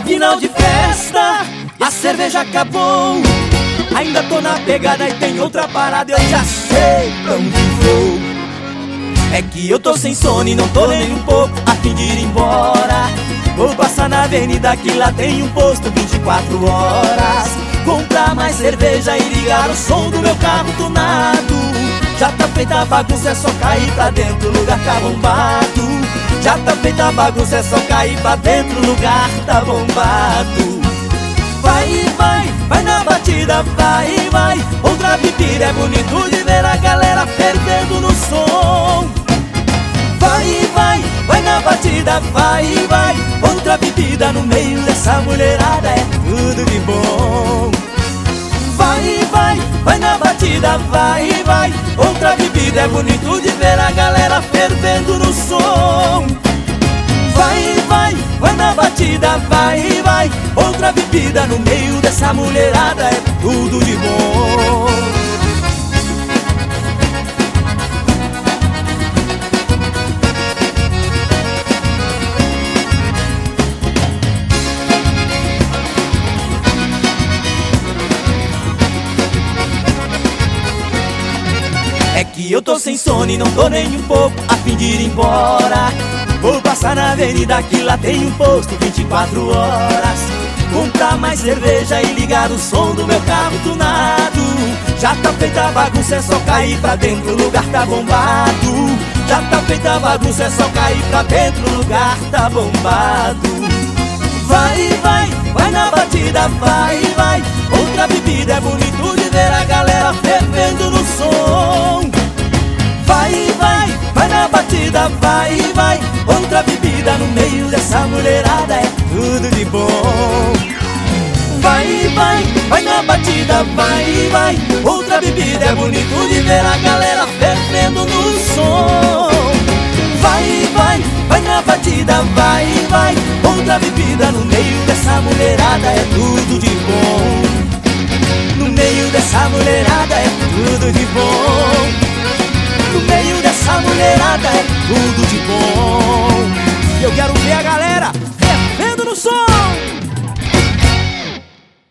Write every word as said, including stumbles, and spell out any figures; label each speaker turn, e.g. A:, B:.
A: final de festa, a cerveja acabou. Ainda tô na pegada e tem outra parada, eu já sei pra onde vou. É que eu tô sem sono e não tô nem um pouco a fim de ir embora. Vou passar na avenida que lá tem um posto vinte e quatro horas. Comprar mais cerveja e ligar o som do meu carro tunado. Já tá feita a bagunça, é só cair pra dentro, o lugar tá bombado. Já tá feita a bagunça, é só cair pra dentro, o lugar tá bombado. Vai, vai, vai na batida, vai, vai. Outra bebida, é bonito de ver a galera fervendo no som. Vai, vai, vai na batida, vai, vai. Outra bebida no meio dessa mulherada é tudo de bom. Vai, vai, vai na batida, vai, vai. Outra bebida, é bonito de ver a galera fervendo no som. Vai, vai, vai na batida, vai, vai. Outra bebida no meio dessa mulherada é tudo de bom. É que eu tô sem sono e não tô nem um pouco a fim de ir embora. Vou passar na avenida que lá tem um posto vinte e quatro horas. Comprar mais cerveja e ligar o som do meu carro tunado. Já tá feita a bagunça, é só cair pra dentro, o lugar tá bombado. Já tá feita a bagunça, é só cair pra dentro, o lugar tá bombado. Vai, vai, vai na batida, vai, vai. Outra bebida, é bonito de ver a galera fervendo no som. Vai, vai, vai na batida, vai, vai. Outra bebida no meio dessa mulherada é tudo de bom. Vai, vai, vai na batida, vai, vai. Outra bebida, é bonito de ver a galera fervendo no som. Vai, vai, vai na batida, vai, vai. Outra bebida no meio dessa mulherada é tudo de bom. No meio dessa mulherada é tudo de bom. No meio dessa mulherada é tudo de